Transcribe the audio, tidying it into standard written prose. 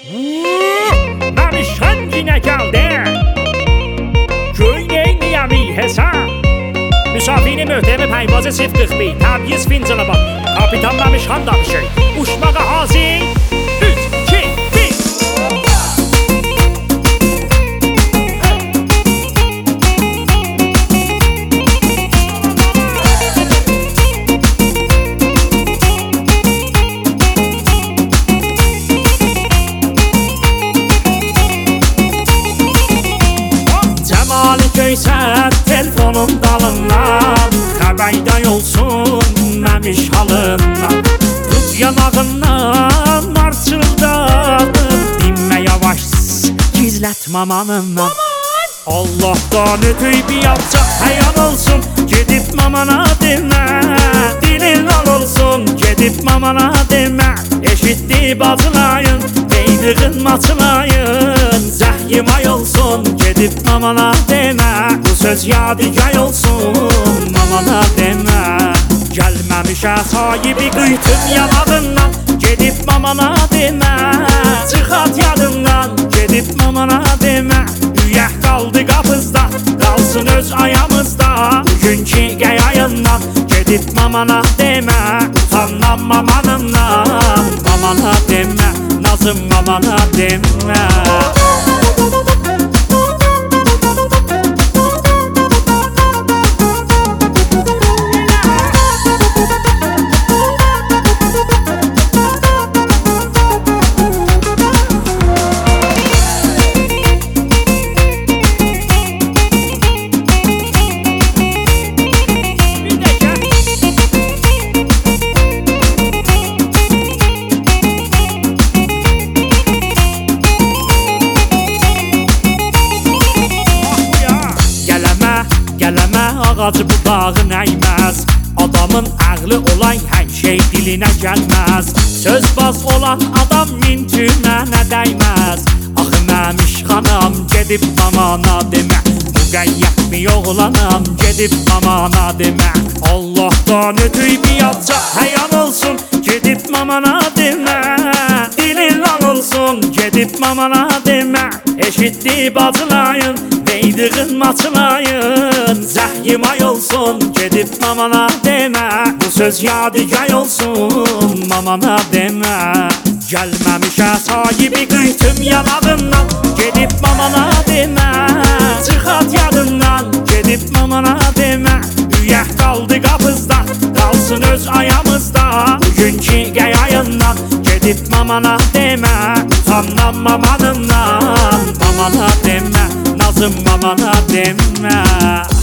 Məmişən yenə gəldi. Göynəyməyəmi hesab. Müsafiri möhtəmi pəyvazı 041 təbyiz fincanı bak. Kapitan Məmişən danışır. Uçmağa hazır. 3, 2, 1. Göysən telefonun dalından xəbərdə olsun məmiş halından. Tut yanağından marçıldadım. Dinmə yavaş gizlət mamanından. Allah'tan ötüy bir yapacak həyan olsun. Gedib mamana demə. Dilin al olsun. Gedib mamana demə. Eşitdi bacılayın. Deydiğin maçılayın. Zəhyimay olsun. Gedib mamana demə. Bu söz yadigar olsun. Mamana demə. Gəlməmişə sahibi qıytım yanağından. Gedib mamana demə. Çıxat yadından. Gedib mamana demə. Üyək qaldı qapızda. Qalsın öz ayamızda. Bugünkü qəyayından. Gedib mamana demə. Utandan mamanından. Mamana demə. Nazım mamana demə. Ağacı budağın əyməz. Adamın ağlı olan hər şey dilinə gəlməz. Sözbaz olan adam mintünə nə dəyməz. Axı Məmiş xanım gedib mamana demə. Müqəyyət mi oğlanam gedib mamana demə. Allah'tan ötüy bir yapacaq həyan olsun. Gedib mamana demə. Dilin al olsun. Gedib mamana demə. Eşitdi bacılayın. Deydiğin maçılayın. Zəhyimay olsun. Gedib mamana demə. Bu söz yadigar olsun. Mamana demə. Gəlməmişə sahibi qıytım yanağından. Gedib mamana demə. Çıxat yadından. Gedib mamana demə. Üyək qaldı qapızda. Qalsın öz ayamızda. Bugünkü qəyayından. Gedib mamana demə. Utandan mamanından. Mamana demə. Nazım mamana demə.